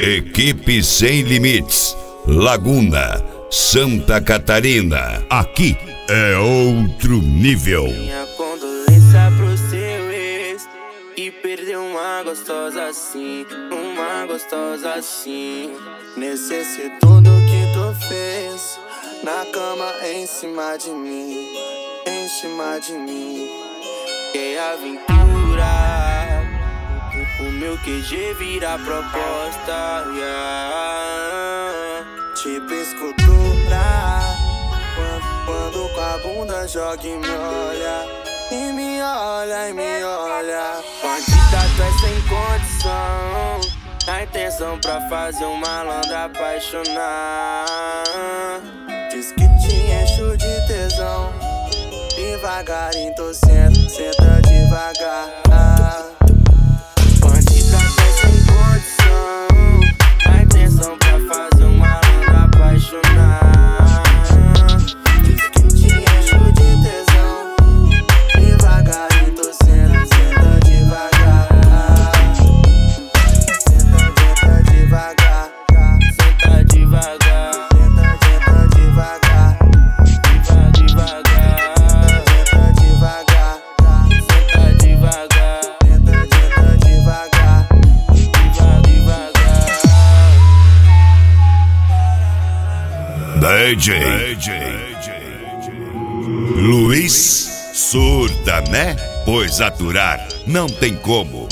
Equipe Sem Limites, Laguna, Santa Catarina. Aqui é outro nível. Minha condolência pro seu ex, e perdeu uma gostosa assim, uma gostosa assim. Necessito do que tu fez, na cama em cima de mim, em cima de mim. Que aventura, o meu QG vira proposta, yeah. Tipo escultura, quando com a bunda joga e me olha, e me olha, e me olha. Quantidade é sem condição, a intenção pra fazer um malandro apaixonar. Diz que te encho de tesão, devagarinho tô senta devagar. Quantidade é sem condição, a intenção pra fazer um malandro apaixonar. Diz que te encho de tesão, devagarinho tô senta devagar. Senta devagar, senta devagar, senta devagar, devagar. Senta devagar, senta devagar, senta devagar, DJ Luiz surta, né? Pois aturar não tem como.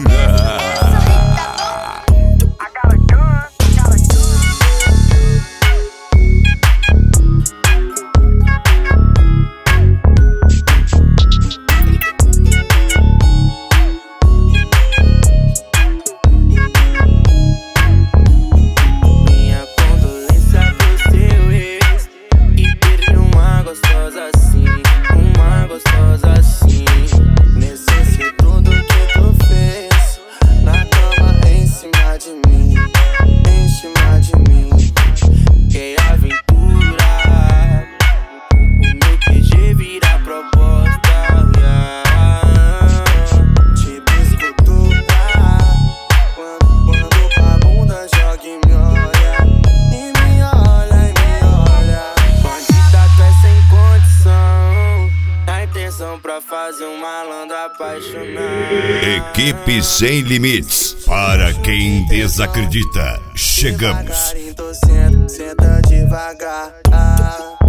pra fazer um malandro apaixonar. Equipe Sem Limites, para quem desacredita, chegamos. Devagarinho tô senta devagar.